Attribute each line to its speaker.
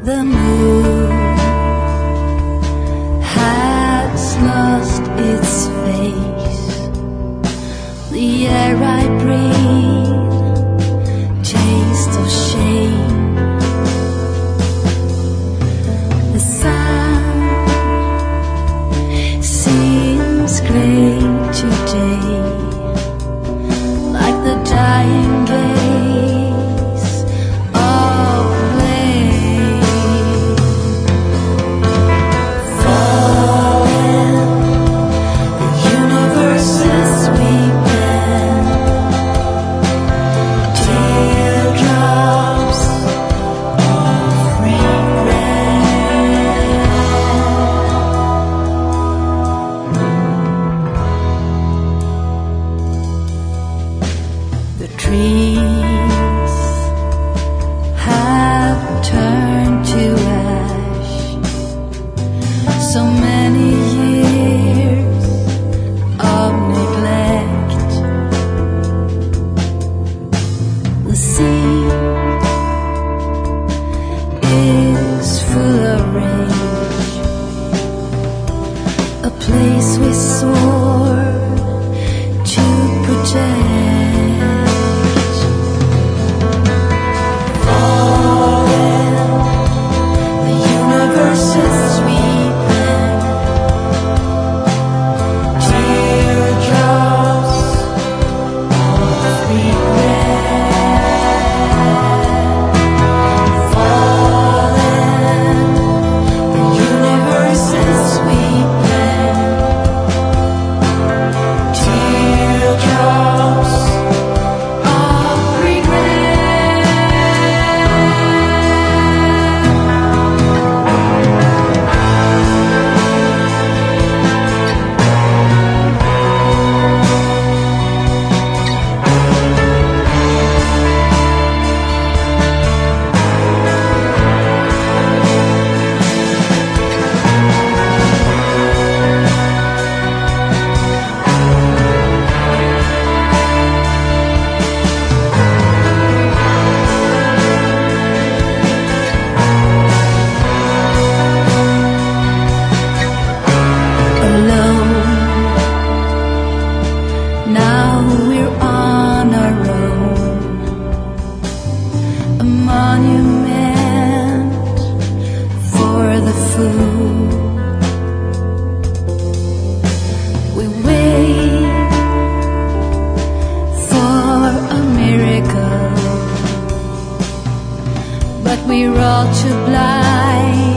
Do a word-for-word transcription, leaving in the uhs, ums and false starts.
Speaker 1: The moon has lost its face. The air I breathe, taste of shame. The sun seems gray today, like the dying gaze of flame. Falling, the universe is weeping. Teardrops of regret. The trees have turned to ash. So many years of neglect. The sea is full of rage, a place we swore to protect. Falling, the universe is sweeping. Teardrops of regret. Falling, the universe is sweeping. Teardrops of regret. Alone, now we're on our own, a monument for the fool. We wait for a miracle, but we're all too blind